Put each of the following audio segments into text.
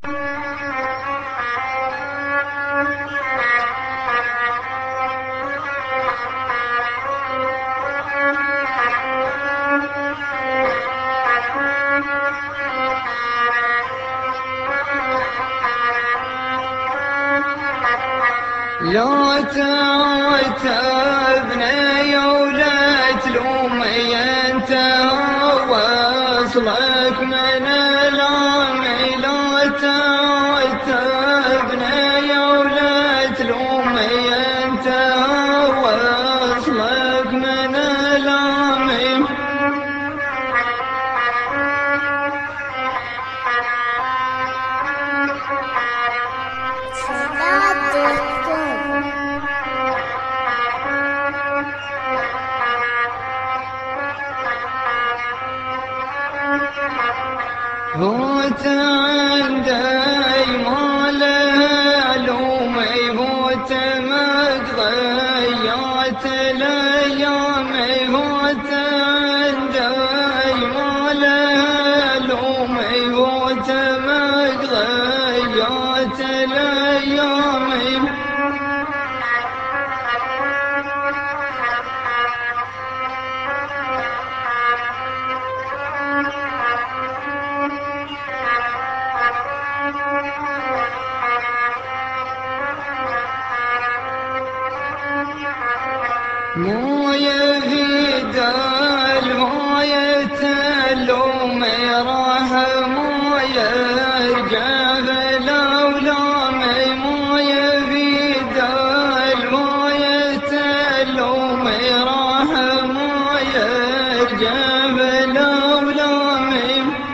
لا تعاتبني ولا تلومي، انت وصلك من الامي. لا تعاتبني ولا تلومي، انت وصلك من الامي. هوت عندي ما له لومي، هوت مقضيات الايامي. هوت عندي ما له لومي، هوت مقضيات الايامي. مويه في دال مويه اللومي، راح مويه جبل اولامي. مويه في دال مويه اللومي، راح مويه جبل اولامي.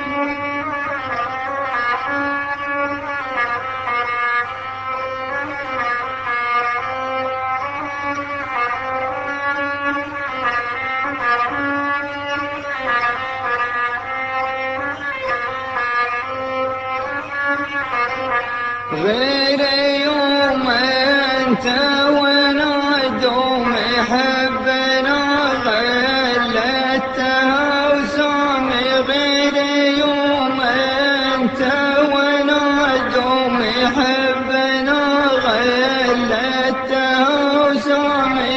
غير يوم انت وانا دومي، حبنا غلتها وسامي. غير يوم انت وانا دومي، حبنا غلتها وسامي.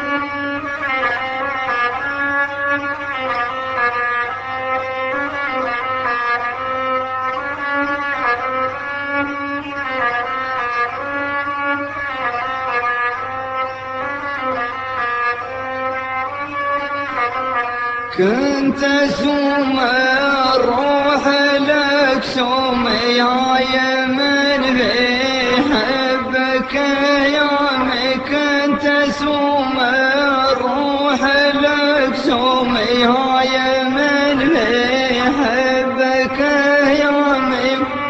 كنت اسوم الروح لك سومي، هاي من بيحبك يومي. كنت اسوم الروح لك سومي، هاي من بيحبك يومي.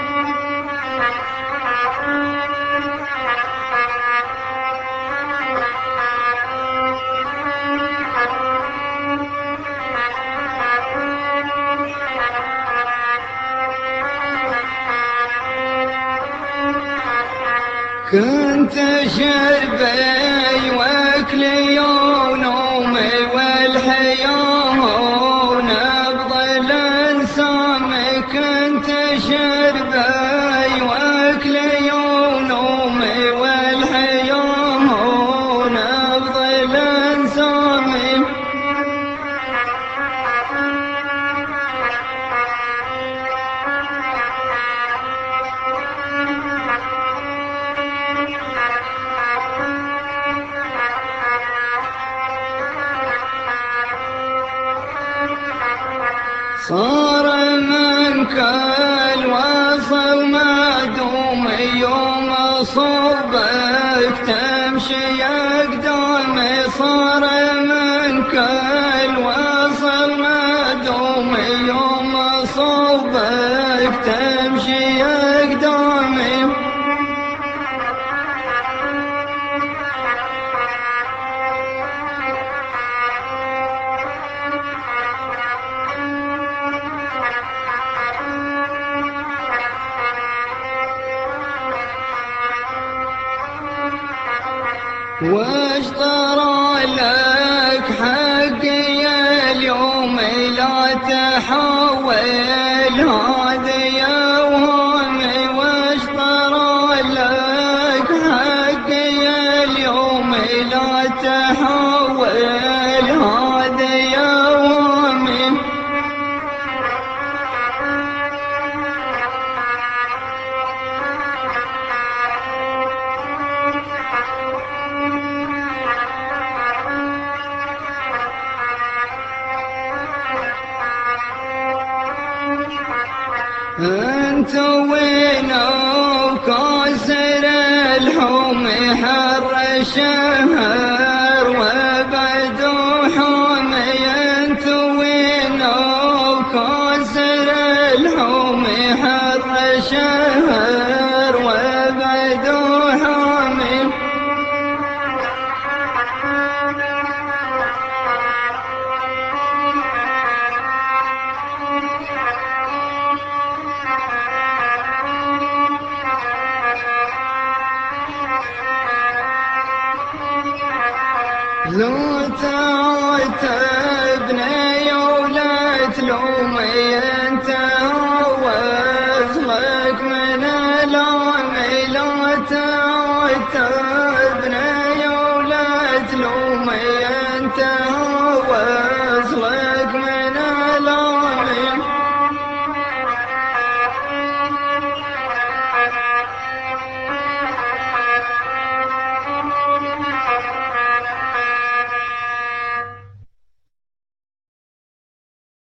كنت شربي واكلي ونومي، والحياة ونبض الانسامي. كنت شربي واكلي ونومي، والحياة ونبض الانسامي. صار منك الوصل معدومي، يوم صوبك تمشي اقدامي. صار منك الوصل معدومي، يوم صوبك تمشي اقدامي. وش طرى لك حقي اليوم، لا تحول هذه اوهامي. وينو كسر الحوم حر الشهر وبعد حوم ينتوينو كسر الحوم حر الشهر وبعد حوم زوت عتبنا